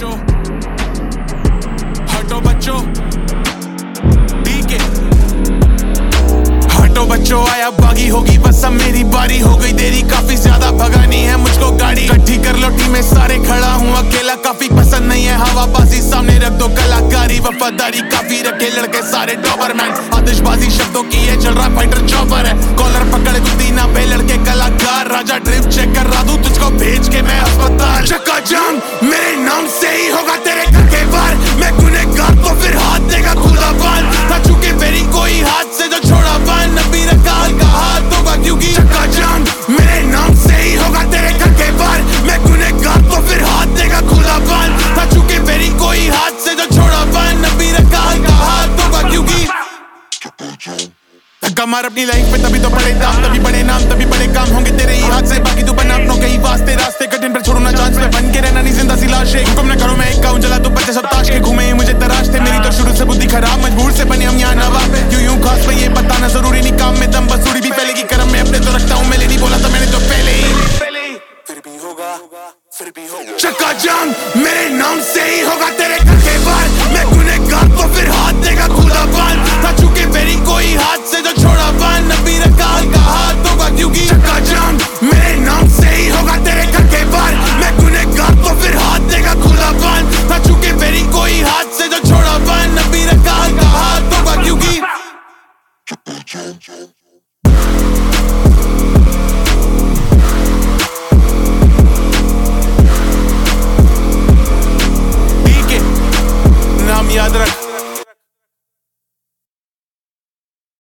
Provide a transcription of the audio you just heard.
बच्चों, हटो बच्चों, ठीक है। हटो बच्चों, आया बागी होगी बस अब मेरी बारी हो गई देरी, काफी ज्यादा भगानी है मुझको गाड़ी, इकट्ठी कर लो टीमें सारे, खड़ा हूँ अकेला, काफी पसंद नहीं है हवाबाजी, सामने रख दो कलाकारी, वफादारी काफी रखे लड़के सारे डॉबरमैन, आतिशबाजी शब्दों की है, चल रहा फाइटर चॉपर है, कॉलर पकड़ गुदीना पे लड़के कलाकार, राजा ड्रिप चेक कर रहा दूं तुझको भेज के मैं अस्पताल, चक्का जाम मेरे नाम से ही होगा तेरे घर के बाहर, मैं गुनहगार तो फिर हाथ देगा खुदा बाल, था चुके मेरी कोई हाथ से जो छोड़ा बाल, नबी रकाल का हाथ होगा क्योंकि चक्का जाम मेरे नाम से ही होगा तेरे घर के बाहर, मैं गुनहगार तो फिर हाथ देगा खुदा बाल, था चुके मेरी कोई हाथ से जो छोड़ा बाल, नबी रकाल का हाथ होगा क्योंकि धक्का मार अपनी लाइफ पे तभी तो बड़े दाम, तभी बड़े नाम, तभी बड़े काम होंगे तेरे ही हाथ से, बाकी तू बना अपनों के ही वास्ते, रास्ते कठिन पर छोड़ो ना चांस पे, बन के रहना नहीं जिंदा सी लाश है, हुक्म ना करो मैं एक गाऊं जला तू बच्चे सब ताश के घूमे ही मुझे तराश थे, मेरी तो शुरू से बुद्धि खराब, मजबूर से बने हम यहाँ नवाब, यूं खास पे ये बताना जरूरी नहीं, काम में दम बसूरी भी फैलेगी, करम में अपने तो रखता हूँ, मैंने नहीं बोला था मैंने तो पहले ही, फिर भी होगा चक्का जाम।